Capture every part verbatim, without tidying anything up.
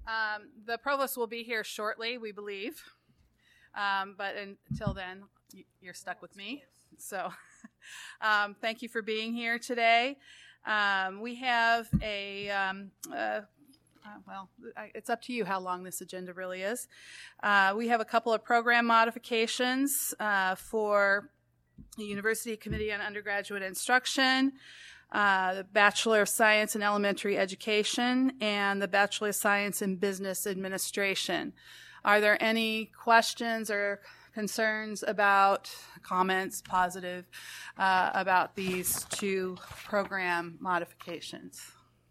Um, the provost will be here shortly, we believe. Um, but until then, you're stuck with me. So um, thank you for being here today. Um, we have a, um, uh, uh, well, it's up to you how long this agenda really is. Uh, we have a couple of program modifications uh, for the University Committee on Undergraduate Instruction, uh, the Bachelor of Science in Elementary Education, and the Bachelor of Science in Business Administration. Are there any questions or concerns about, comments, positive, uh, about these two program modifications?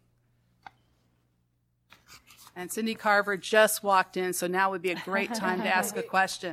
And Cindy Carver just walked in, so now would be a great time to ask a question.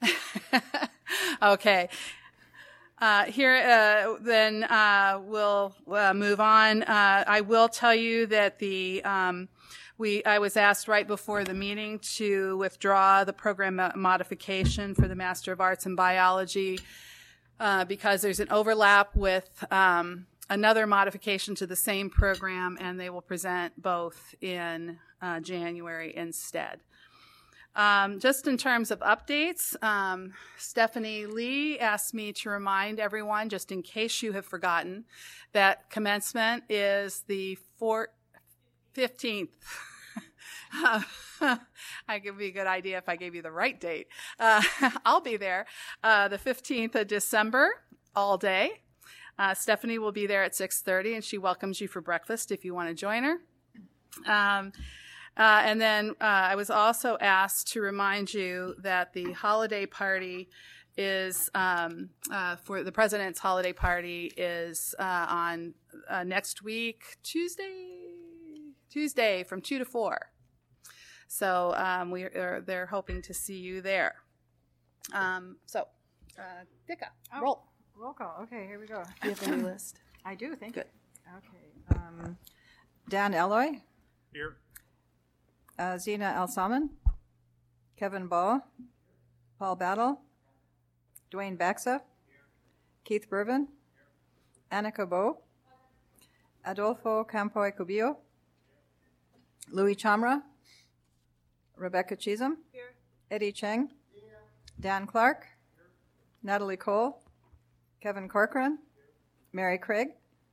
Okay. Uh, here, uh, then uh, we'll uh, move on. Uh, I will tell you that the um, we I was asked right before the meeting to withdraw the program modification for the Master of Arts in Biology uh, because there's an overlap with um, another modification to the same program, and they will present both in uh, January instead. Um, just in terms of updates, um, Stephanie Lee asked me to remind everyone, just in case you have forgotten, that commencement is the fifteenth. uh, I could be a good idea if I gave you the right date. Uh, I'll be there uh, the fifteenth of December, all day. Uh, Stephanie will be there at six thirty, and she welcomes you for breakfast if you want to join her. Um, Uh, and then uh, I was also asked to remind you that the holiday party is, um, uh, for the President's holiday party is uh, on uh, next week, Tuesday, Tuesday from two to four. So um, we are, they're hoping to see you there. Um, so, uh, Dicka, oh, roll. Roll call. Okay, here we go. Do you have any list? I do, thank Good. you. Okay. Um, Dan Eloy. Here. Uh, Zena Al-Salman, Kevin Ball, Paul Battle, Dwayne Baxa, Keith Bervin, Annika Bo, Adolfo Campoy Cubillo, Louis Chamra, Rebecca Chisholm, Eddie Cheng, Dan Clark, Natalie Cole, Kevin Corcoran, Mary Craig,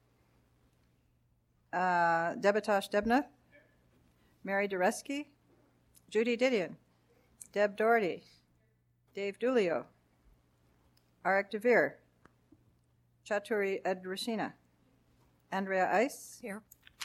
uh, Debatosh Debnath, Mary Dureski, Judy Didion, Deb Doherty, Dave Dulio, Arik DeVere, Chaturi Edrusina, Andrea Ice, Here.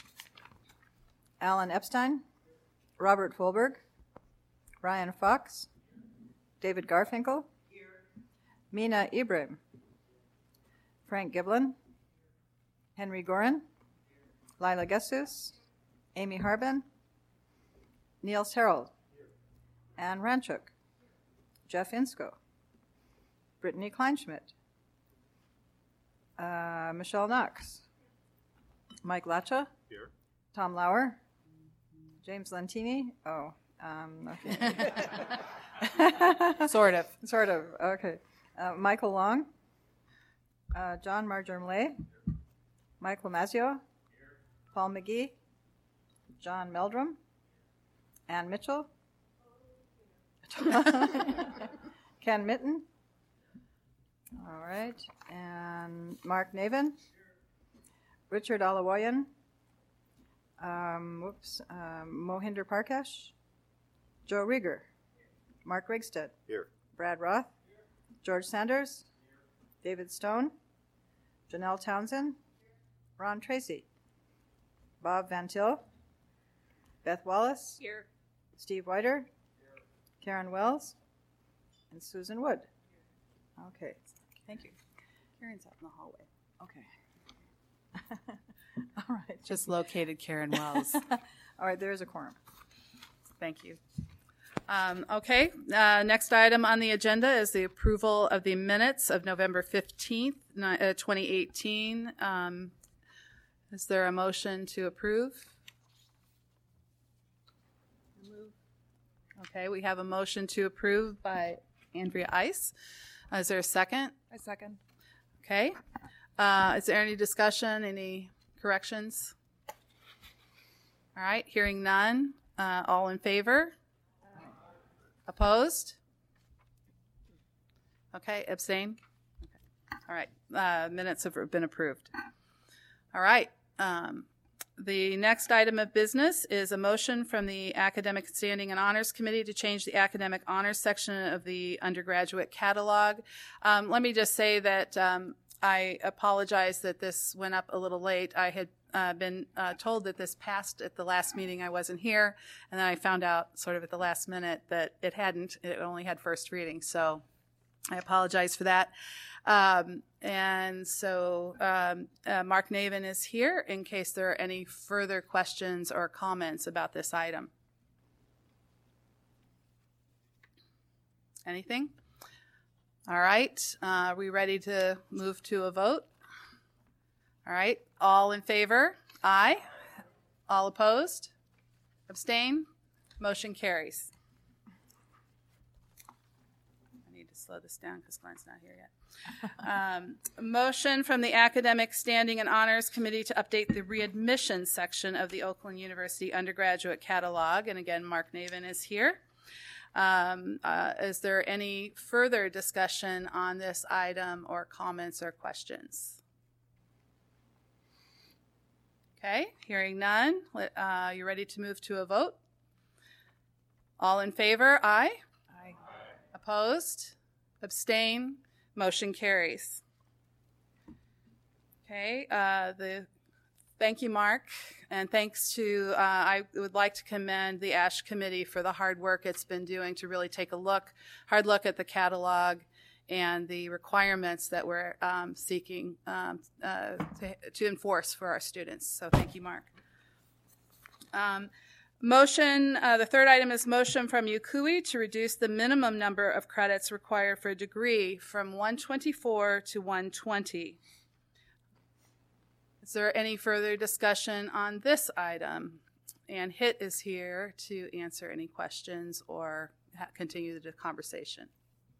Alan Epstein, Robert Fulberg, Ryan Fox, David Garfinkel, Here. Mina Ibrahim, Frank Giblin, Henry Gorin, Lila Gessus, Amy Harbin, Niels Harold, Anne Ranchuk, Jeff Insko, Brittany Kleinschmidt, uh, Michelle Knox, Mike Latcha, Here. Tom Lauer, James Lentini. Oh, um, okay. Sort of. Sort of, okay. Uh, Michael Long, uh, John Margermlay, Mike Lamazio, Paul McGee, John Meldrum, Ann Mitchell, Ken Mitten, all right, and Mark Navin, Richard Alawayan, um, whoops, um, Mohinder Parkash, Joe Rieger, Mark Rigstead, Here. Brad Roth, George Sanders, David Stone, Janelle Townsend, Ron Tracy, Bob Van Til, Beth Wallace, Here. Steve Whiter, Karen Wells, and Susan Wood. Okay, thank you. Karen's out in the hallway. Okay. All right. Just located Karen Wells. All right, there is a quorum. Thank you. Um, okay, uh, next item on the agenda is the approval of the minutes of November fifteenth, twenty eighteen. Um, is there a motion to approve? Okay, we have a motion to approve by Andrea Ice. Uh, is there a second? A second. Okay. Uh, is there any discussion, any corrections? All right, hearing none. Uh, all in favor? Opposed? Okay, abstain? Okay. All right, uh, minutes have been approved. All right. Um, the next item of business is a motion from the Academic Standing and Honors Committee to change the academic honors section of the undergraduate catalog. Um, let me just say that um, I apologize that this went up a little late. I had uh, been uh, told that this passed at the last meeting. I wasn't here, and then I found out sort of at the last minute that it hadn't. It only had first reading, so I apologize for that. Um, and so um, uh, Mark Navin is here in case there are any further questions or comments about this item. Anything? All right. Uh, are we ready to move to a vote? All right. All in favor? Aye. All opposed? Abstain? Motion carries. I need to slow this down because Glenn's not here yet. Um, motion from the Academic Standing and Honors Committee to update the readmission section of the Oakland University undergraduate catalog. And again, Mark Navin is here. Um, uh, is there any further discussion on this item or comments or questions? Okay, hearing none. Uh, you ready to move to a vote? All in favor? Aye. Aye. Opposed? Abstain? Motion carries. Okay, uh, the thank you, Mark, and thanks to, uh, I would like to commend the ASH committee for the hard work it's been doing to really take a look, hard look at the catalog and the requirements that we're um, seeking um, uh, to, to enforce for our students. So thank you, Mark. Um, Motion, uh, the third item is motion from U C U I to reduce the minimum number of credits required for a degree from one twenty-four to one twenty. Is there any further discussion on this item? And H I T is here to answer any questions or ha- continue the conversation.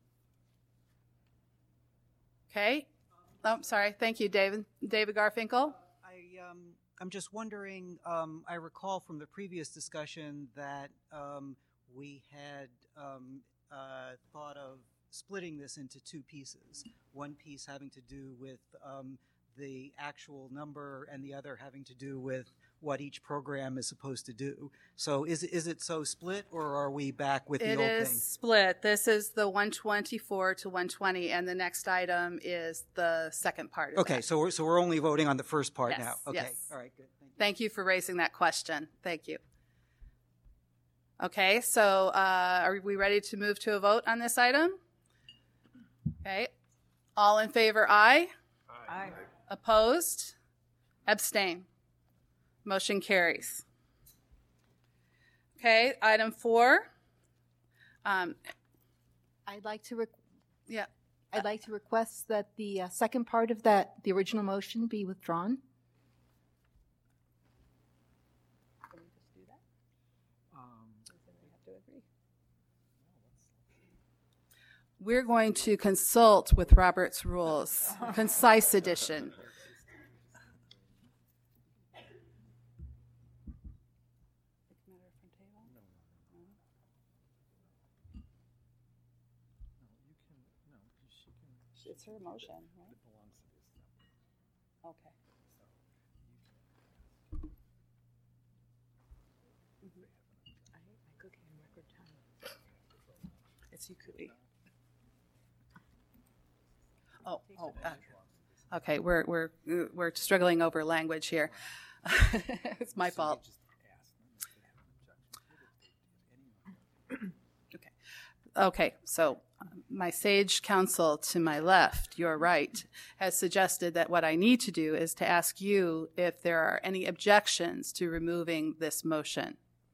Okay. Oh, sorry. Thank you, David. David Garfinkel. I, um, I'm just wondering, um, I recall from the previous discussion that um, we had um, uh, thought of splitting this into two pieces. One piece having to do with um, the actual number and the other having to do with what each program is supposed to do. So is, is it so split, or are we back with the It old is thing? split. This is the one twenty-four to one twenty, and the next item is the second part of Okay, that. so we're, so we're only voting on the first part Yes, now. Okay, yes. all right, good. Thank you. Thank you for raising that question. Thank you. Okay, so uh, are we ready to move to a vote on this item? Okay. All in favor, aye. Aye. Opposed? Abstain. Motion carries. Okay, item four. Um, I'd like to, requ- yeah, I'd like to request that the uh, second part of that, the original motion, be withdrawn. Can we just do that? Um, We have to agree. We're going to consult with Robert's Rules, concise edition. It's her motion, right? Okay. It's U C U I. Oh, oh, uh, okay. We're we're we're struggling over language here. It's my fault. Okay. Okay. So my sage counsel to my left, your right, has suggested that what I need to do is to ask you if there are any objections to removing this motion.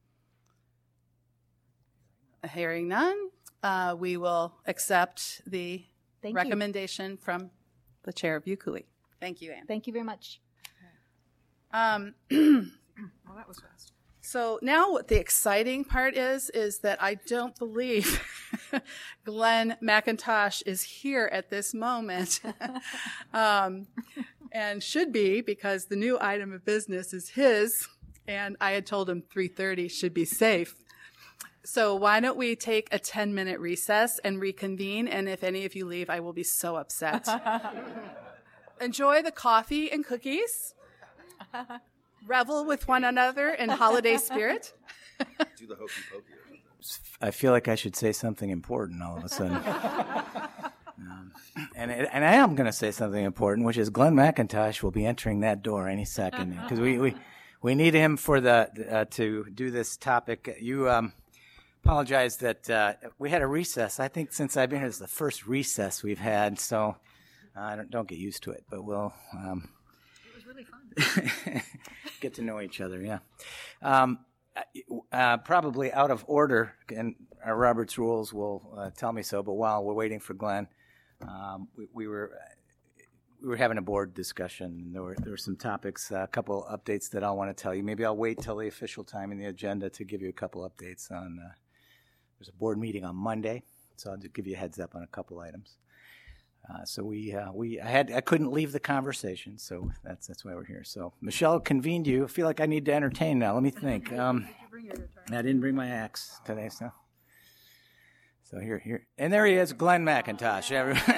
Hearing none, uh, we will accept the Thank recommendation from the chair of U C U I. Thank you, you. Anne. Thank you very much. Um, Well, that was fast. so now what the exciting part is, is that I don't believe Glenn McIntosh is here at this moment. um, and should be, because the new item of business is his And I had told him three thirty should be safe. So why don't we take a ten-minute recess and reconvene? And if any of you leave, I will be so upset. Enjoy the coffee and cookies. Revel with one another in holiday spirit. Do the hokey pokey. I feel like I should say something important all of a sudden. um, and and I am going to say something important, which is Glenn McIntosh will be entering that door any second because we, we we need him for the uh, to do this topic. You um, apologize that uh, we had a recess. I think since I've been here, it's the first recess we've had, so uh, don't don't get used to it. But we'll. Um, it was really fun. Get to know each other. Yeah. Um, Uh, probably out of order, and our Robert's rules will uh, tell me so. But while we're waiting for Glenn, um, we, we were we were having a board discussion. There were there were some topics, uh, a couple updates that I'll want to tell you. Maybe I'll wait till the official time in the agenda to give you a couple updates on. Uh, there's a board meeting on Monday, so I'll just give you a heads up on a couple items. Uh, so we uh, we I had I couldn't leave the conversation, so that's that's why we're here. So Michelle convened you. I feel like I need to entertain now. Let me think. Um, I didn't bring my axe today, so so here here and there he is, Glenn McIntosh.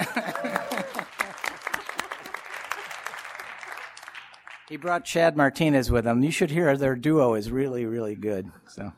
He brought Chad Martinez with him. You should hear their duo is really really good. So.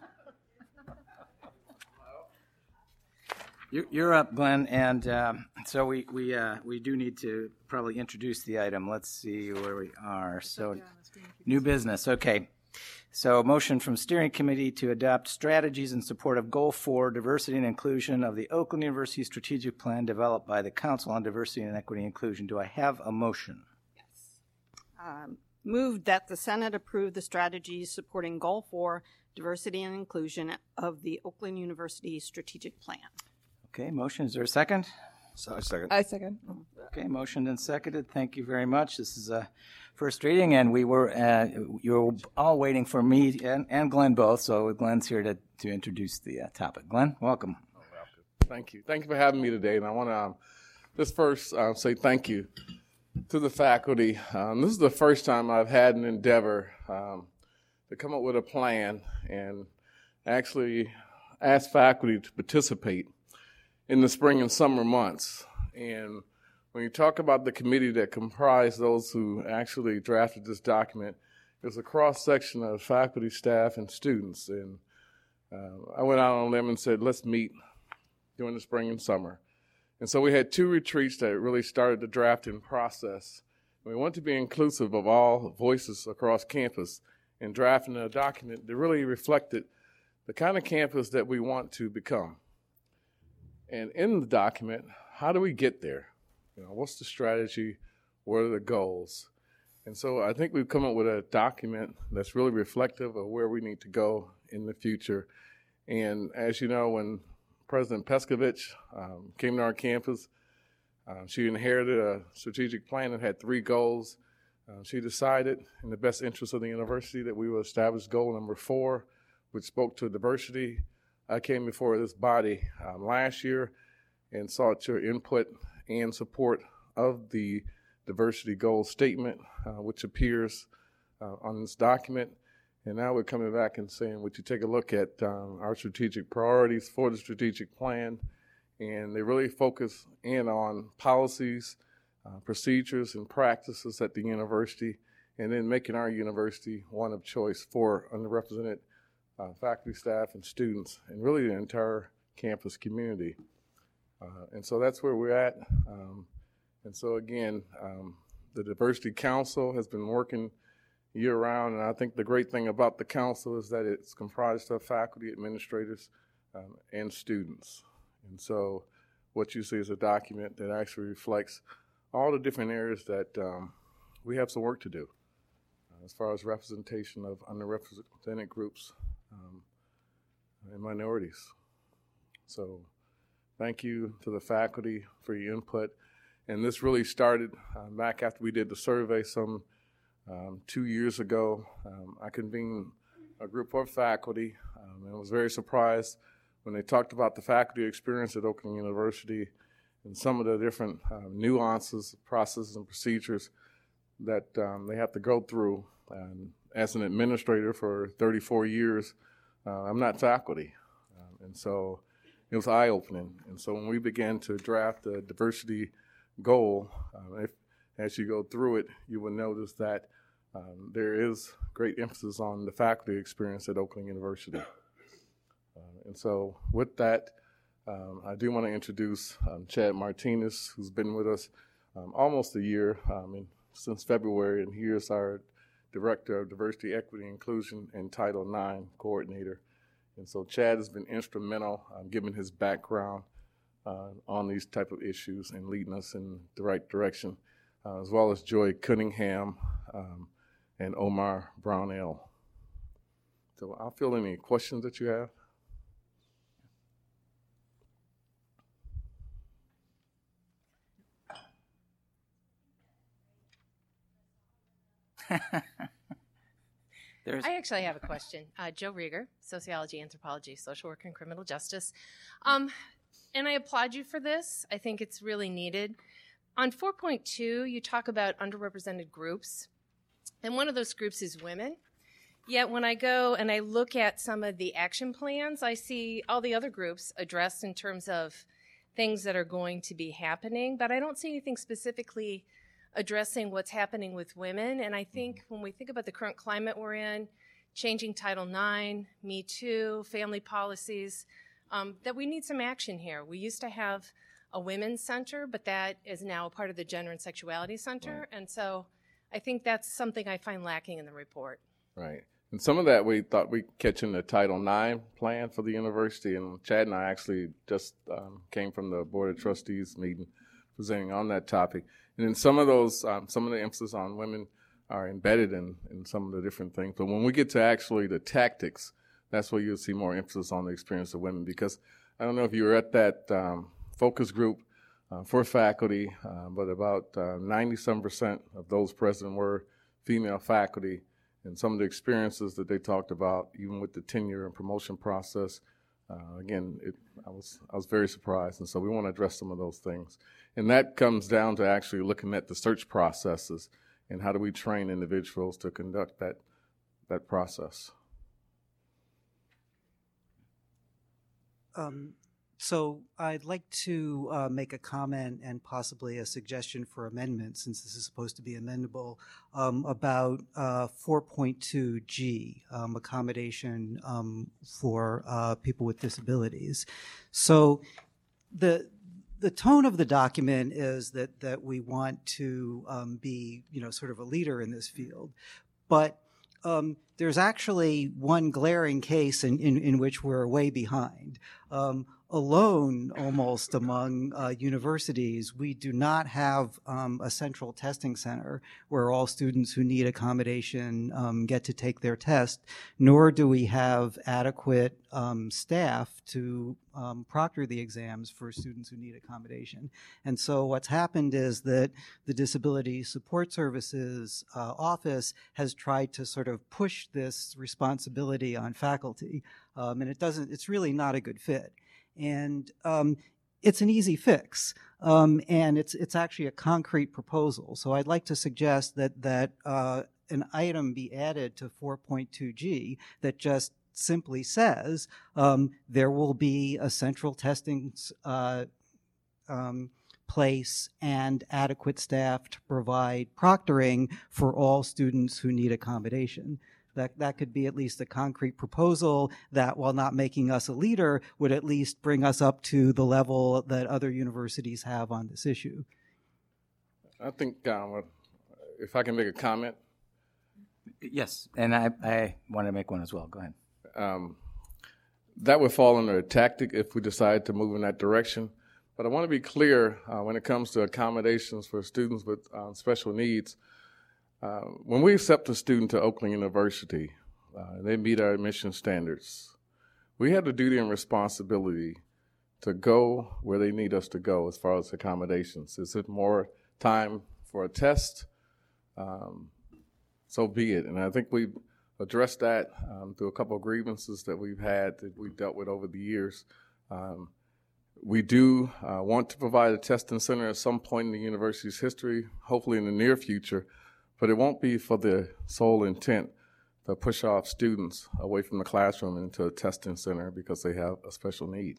You're up, Glenn, and um, so we we uh, we do need to probably introduce the item. Let's see where we are. So, new business. Okay. So, motion from steering committee to adopt strategies in support of Goal Four: Diversity and Inclusion of the Oakland University Strategic Plan developed by the Council on Diversity and Equity Inclusion. Do I have a motion? Yes. Um, moved that the Senate approve the strategies supporting Goal Four: Diversity and Inclusion of the Oakland University Strategic Plan. Okay, motion. Is there a second? So, I second. I second. Okay, motioned and seconded. Thank you very much. This is a first reading, and we were uh, you were all waiting for me and, and Glenn both. So Glenn's here to, to introduce the uh, topic. Glenn, welcome. Thank you. Thank you for having me today. And I want to um, just first uh, say thank you to the faculty. Um, this is the first time I've had an endeavor um, to come up with a plan and actually ask faculty to participate in the spring and summer months. And when you talk about the committee that comprised those who actually drafted this document, it was a cross-section of faculty, staff, and students. And uh, I went out on a limb and said, let's meet during the spring and summer. And so we had two retreats that really started the drafting process. We wanted to be inclusive of all voices across campus in drafting a document that really reflected the kind of campus that we want to become. And in the document, how do we get there? You know, what's the strategy? What are the goals? And so I think we've come up with a document that's really reflective of where we need to go in the future. And as you know, when President Peskovich um, came to our campus, uh, she inherited a strategic plan that had three goals. Uh, she decided, in the best interest of the university, that we would establish goal number four, which spoke to diversity. I came before this body um, last year and sought your input and support of the diversity goal statement, uh, which appears uh, on this document. And now we're coming back and saying, would you take a look at um, our strategic priorities for the strategic plan? And they really focus in on policies, uh, procedures, and practices at the university, and then making our university one of choice for underrepresented Uh, faculty, staff, and students, and really the entire campus community. Uh, and so that's where we're at. Um, and so again, um, the Diversity Council has been working year-round, and I think the great thing about the council is that it's comprised of faculty, administrators, um, and students. And so what you see is a document that actually reflects all the different areas that um, we have some work to do uh, as far as representation of underrepresented groups Um, and minorities. So thank you to the faculty for your input. And this really started uh, back after we did the survey some um, two years ago. Um, I convened a group of faculty um, and was very surprised when they talked about the faculty experience at Oakland University and some of the different uh, nuances, processes, and procedures that um, they have to go through and as an administrator for thirty-four years, uh, I'm not faculty. Um, and so it was eye-opening. And so when we began to draft the diversity goal, uh, if, as you go through it, you will notice that um, there is great emphasis on the faculty experience at Oakland University. Uh, and so with that, um, I do want to introduce um, Chad Martinez, who's been with us um, almost a year, um, in, since February, and he is our Director of Diversity, Equity, Inclusion, and Title nine Coordinator. And so Chad has been instrumental, um, given his background uh, on these type of issues and leading us in the right direction, uh, as well as Joy Cunningham um, and Omar Brownell. So I'll fill any questions that you have. There's I actually have a question. Uh, Joe Rieger, Sociology, Anthropology, Social Work, and Criminal Justice. Um, and I applaud you for this. I think it's really needed. On four point two, you talk about underrepresented groups. And one of those groups is women. Yet when I go and I look at some of the action plans, I see all the other groups addressed in terms of things that are going to be happening. But I don't see anything specifically addressing what's happening with women. And I think when we think about the current climate we're in, changing Title nine, Me Too, family policies, um, that we need some action here. We used to have a women's center, but that is now a part of the Gender and Sexuality Center. Right. And so I think that's something I find lacking in the report. Right. And some of that we thought we'd catch in the Title nine plan for the university. And Chad and I actually just um, came from the Board of Trustees meeting presenting on that topic. And then some of those, um, some of the emphasis on women are embedded in, in some of the different things. But when we get to actually the tactics, that's where you'll see more emphasis on the experience of women. Because I don't know if you were at that um, focus group uh, for faculty, uh, but about uh, ninety-seven percent of those present were female faculty. And some of the experiences that they talked about, even with the tenure and promotion process, uh, again, it, I was I was very surprised. And so we want to address some of those things. And that comes down to actually looking at the search processes and how do we train individuals to conduct that that process. Um, so I'd like to uh, make a comment and possibly a suggestion for amendment, since this is supposed to be amendable, um, about uh, four point two G, um, accommodation um, for uh, people with disabilities. So the the tone of the document is that that we want to um, be, you know, sort of a leader in this field, but um, there's actually one glaring case in, in, in which we're way behind. Um, alone, almost among uh, universities, we do not have um, a central testing center where all students who need accommodation um, get to take their test, nor do we have adequate um, staff to um, proctor the exams for students who need accommodation. And so what's happened is that the Disability Support Services uh, office has tried to sort of push this responsibility on faculty, um, and it doesn't, it's really not a good fit. And um, it's an easy fix, um, and it's it's actually a concrete proposal. So I'd like to suggest that that uh, an item be added to four point two G that just simply says um, there will be a central testing uh, um, place and adequate staff to provide proctoring for all students who need accommodation. That, that could be at least a concrete proposal that, while not making us a leader, would at least bring us up to the level that other universities have on this issue. I think um, if I can make a comment. Yes, and I, I want to make one as well. Go ahead. Um, that would fall under a tactic if we decide to move in that direction. But I want to be clear uh, when it comes to accommodations for students with uh, special needs. Uh, when we accept a student to Oakland University, uh, they meet our admission standards. We have the duty and responsibility to go where they need us to go as far as accommodations. Is it more time for a test? Um, so be it. And I think we've addressed that um, through a couple of grievances that we've had that we've dealt with over the years. Um, we do uh, want to provide a testing center at some point in the university's history, hopefully in the near future. but it won't be for the sole intent to push off students away from the classroom into a testing center because they have a special need.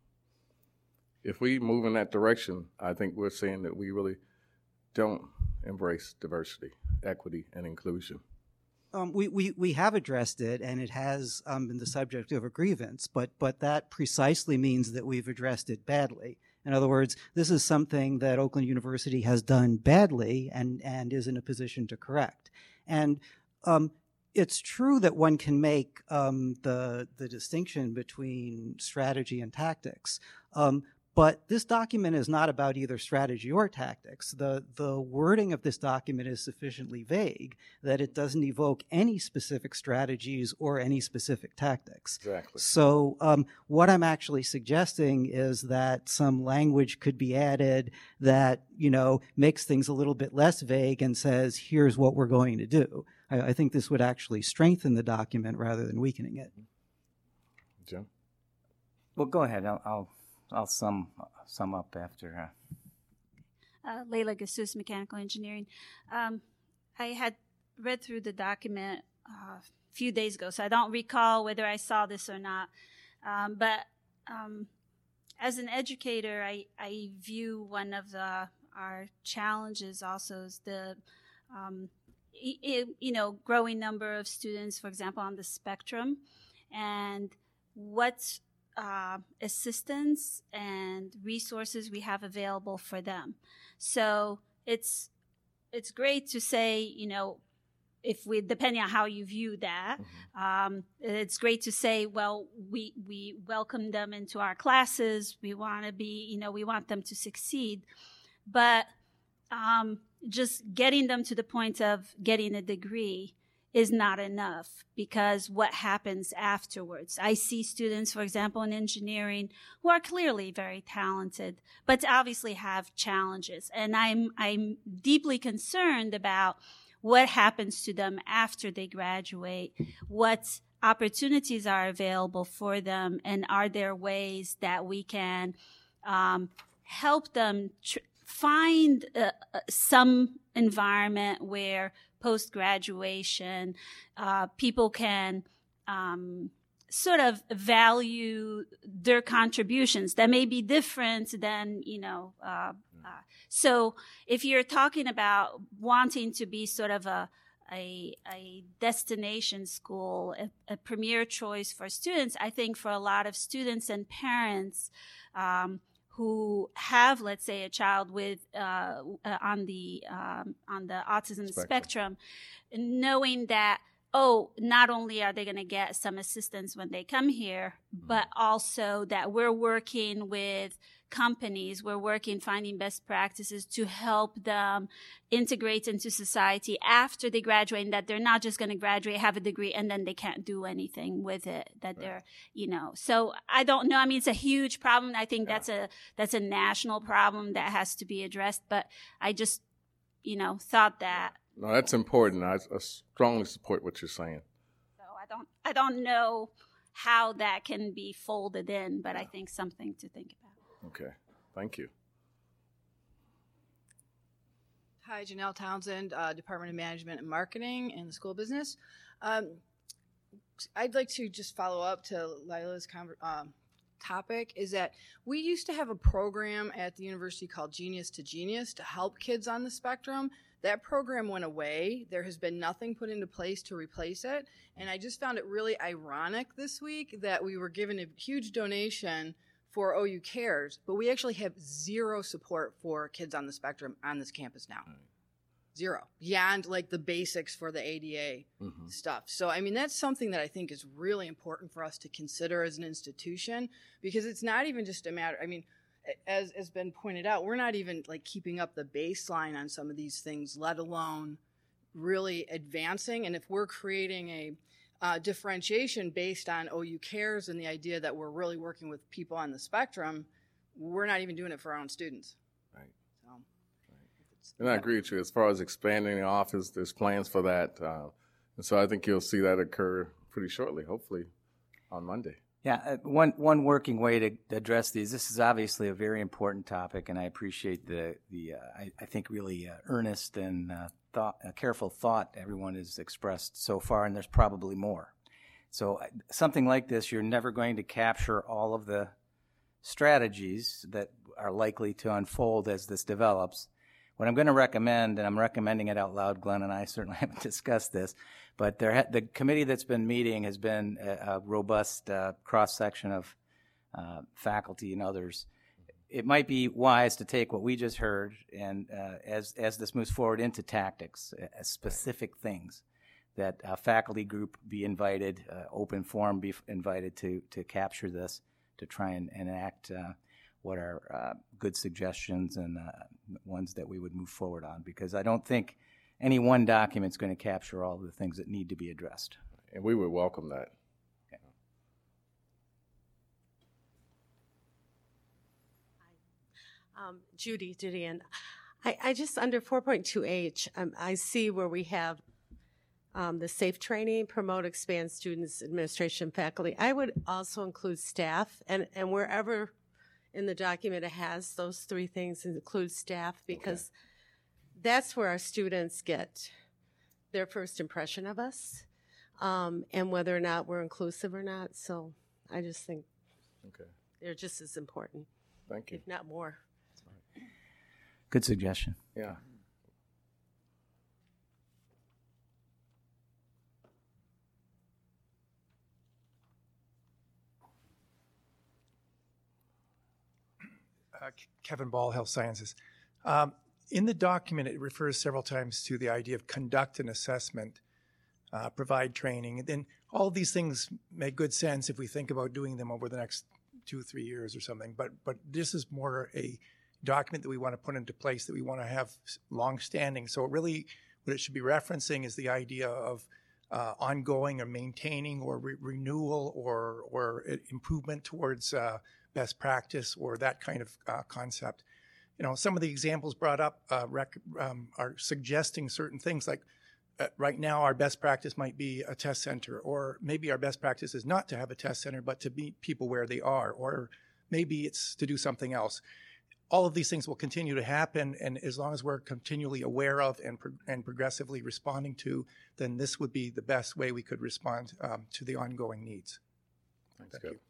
If we move in that direction, I think we're saying that we really don't embrace diversity, equity, and inclusion. Um, we, we, we have addressed it, and it has um, been the subject of a grievance, but, but that precisely means that we've addressed it badly. In other words, this is something that Oakland University has done badly and, and is in a position to correct. And um, it's true that one can make um, the, the distinction between strategy and tactics. Um, But this document is not about either strategy or tactics. The, the wording of this document is sufficiently vague that it doesn't evoke any specific strategies or any specific tactics. Exactly. So um, what I'm actually suggesting is that some language could be added that, you know, makes things a little bit less vague and says, here's what we're going to do. I, I think this would actually strengthen the document rather than weakening it. Jim? Well, go ahead. I'll... I'll... I'll sum sum up after. Uh... Uh, Layla Gassus, Mechanical Engineering. Um, I had read through the document uh, a few days ago, so I don't recall whether I saw this or not. Um, but um, as an educator, I, I view one of the our challenges also is the um, I, you know growing number of students, for example, on the spectrum, and what's Uh, assistance and resources we have available for them. So it's it's great to say, you know, if we depending on how you view that, mm-hmm. um, it's great to say, well, we we welcome them into our classes. We want to be, you know, we want them to succeed, but um, just getting them to the point of getting a degree is not enough, because what happens afterwards? I see students, for example, in engineering who are clearly very talented, but obviously have challenges. And I'm, I'm deeply concerned about what happens to them after they graduate, what opportunities are available for them, and are there ways that we can um, help them tr- find uh, some environment where post-graduation, uh, people can um, sort of value their contributions that may be different than, you know. Uh, uh, so if you're talking about wanting to be sort of a a, a destination school, a, a premier choice for students, I think for a lot of students and parents, um, who have, let's say, a child with uh, uh, on the um, on the autism spectrum. spectrum, knowing that, oh, not only are they going to get some assistance when they come here, but also that we're working with companies, we're working, finding best practices to help them integrate into society after they graduate, and that they're not just going to graduate, have a degree, and then they can't do anything with it, that right. they're, you know. So I don't know. I mean, it's a huge problem. I think yeah. that's a that's a national problem that has to be addressed, but I just, you know, thought that. No, that's important. I, I strongly support what you're saying. So I don't, I don't know how that can be folded in, but yeah. I think something to think about. Okay, thank you. Hi, Janelle Townsend, uh, Department of Management and Marketing in the School of Business. Um, I'd like to just follow up to Lila's con- um, topic, is that we used to have a program at the university called Genius to Genius to help kids on the spectrum. That program went away. There has been nothing put into place to replace it. And I just found it really ironic this week that we were given a huge donation for O U Cares, but we actually have zero support for kids on the spectrum on this campus now. Right. Zero. Beyond like the basics for the A D A mm-hmm. stuff. So, I mean, that's something that I think is really important for us to consider as an institution, because it's not even just a matter, I mean, as has been pointed out, we're not even like keeping up the baseline on some of these things, let alone really advancing. And if we're creating a Uh, differentiation based on O U Cares and the idea that we're really working with people on the spectrum, we're not even doing it for our own students. Right. So, right. And I agree with you. As far as expanding the office, there's plans for that. Uh, and so I think you'll see that occur pretty shortly, hopefully on Monday. Yeah, uh, one one working way to address these. This is obviously a very important topic, and I appreciate the the uh, I, I think really uh, earnest and uh, thought, uh, careful thought everyone has expressed so far, and there's probably more. So uh, something like this, you're never going to capture all of the strategies that are likely to unfold as this develops. What I'm going to recommend, and I'm recommending it out loud, Glenn and I certainly haven't discussed this, but there ha- the committee that's been meeting has been a, a robust uh, cross-section of uh, faculty and others. It might be wise to take what we just heard and uh, as, as this moves forward into tactics, uh, specific things, that a faculty group be invited, uh, open forum be f- invited to, to capture this, to try and enact uh, what are uh, good suggestions and uh, ones that we would move forward on, because I don't think any one document is going to capture all of the things that need to be addressed. And we would welcome that. Okay. Um, Judy, Judy, and I, I just, under four point two H, um, I see where we have um, the safe training, promote, expand students, administration, faculty. I would also include staff, and, and wherever in the document it has those three things, include staff, because okay. that's where our students get their first impression of us, um, and whether or not we're inclusive or not. So I just think okay. they're just as important. Thank you. If not more. Good suggestion. Yeah. Uh, Kevin Ball, Health Sciences. Um, in the document, it refers several times to the idea of conduct an assessment, uh, provide training, and then all of these things make good sense if we think about doing them over the next two, three years or something. But but this is more a document that we want to put into place, that we want to have long-standing. So it really, what it should be referencing is the idea of uh, ongoing or maintaining or re- renewal or or improvement towards uh, best practice or that kind of uh, concept. You know, some of the examples brought up uh, rec- um, are suggesting certain things like uh, right now our best practice might be a test center, or maybe our best practice is not to have a test center but to meet people where they are, or maybe it's to do something else. All of these things will continue to happen, and as long as we're continually aware of and, pro- and progressively responding to, then this would be the best way we could respond um, to the ongoing needs. Thanks, Thank good. you.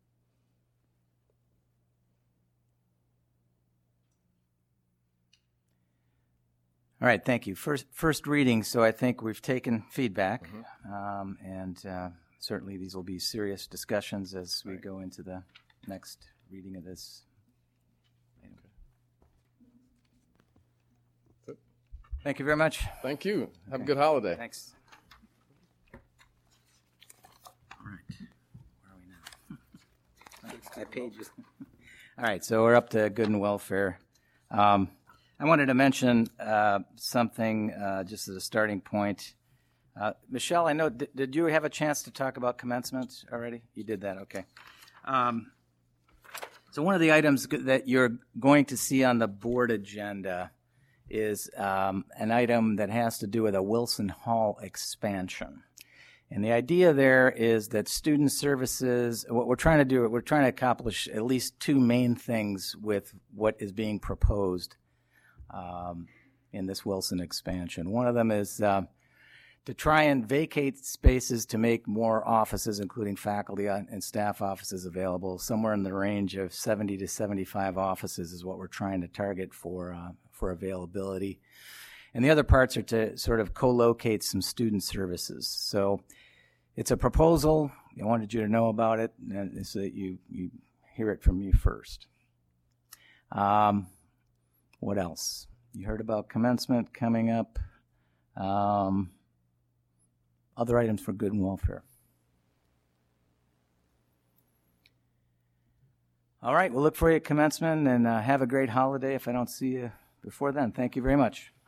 All right, thank you. First, first reading, so I think we've taken feedback, mm-hmm. um, and uh, certainly these will be serious discussions as we right. go into the next reading of this. Okay. Thank you very much. Thank you. Have okay. a good holiday. Thanks. All right. Where are we now? My pages. All right, so we're up to good and welfare. Um, I wanted to mention uh, something uh, just as a starting point. Uh, Michelle, I know, did, did you have a chance to talk about commencement already? You did that, okay. Um, so one of the items that you're going to see on the board agenda is um, an item that has to do with a Wilson Hall expansion. And the idea there is that student services, what we're trying to do, we're trying to accomplish at least two main things with what is being proposed Um, in this Wilson expansion. One of them is uh, to try and vacate spaces to make more offices, including faculty and staff offices, available. Somewhere in the range of seventy to seventy-five offices is what we're trying to target for uh, for availability. And the other parts are to sort of co-locate some student services. So it's a proposal. I wanted you to know about it so that you, you hear it from me first. Um, What else? You heard about commencement coming up. Um, other items for good and welfare. All right, we'll look for you at commencement, and uh, have a great holiday if I don't see you before then. Thank you very much.